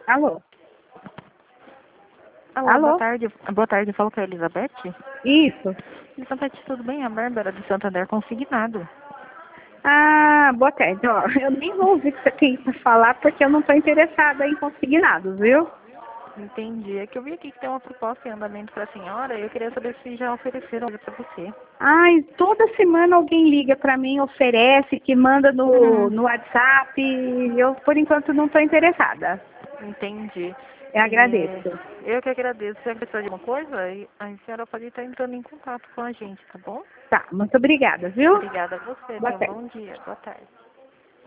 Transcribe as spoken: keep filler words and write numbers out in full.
Alô? Alô, Alô? boa tarde. Boa tarde, falo com a Elizabeth. Isso. Elizabeth, tudo bem? A Bárbara de Santander Consignado. Ah, boa tarde. Ó, eu nem vou ouvir o que você tem para falar porque eu não estou interessada em consignados, viu? Entendi. É que eu vi aqui que tem uma proposta em andamento para a senhora e eu queria saber se já ofereceram para você. Ai, toda semana alguém liga para mim, oferece, que manda no, Uhum. no WhatsApp. Eu, por enquanto, não estou interessada. Entendi. Eu É, agradeço. eu que agradeço. Se precisar de alguma coisa, e a senhora pode estar entrando em contato com a gente, tá bom? Tá, muito obrigada, viu? Obrigada a você. Boa Tenha um tarde. bom dia. Boa tarde.